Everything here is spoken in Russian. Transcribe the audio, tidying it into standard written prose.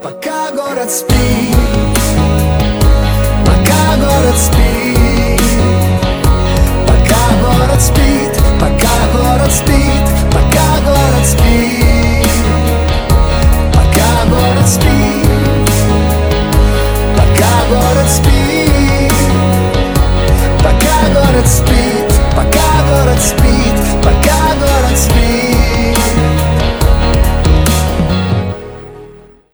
Пока город спит, пока город спит, пока город спит, пока город спит, пока город спит, пока город спит, пока город спит, пока город спит, пока город спит.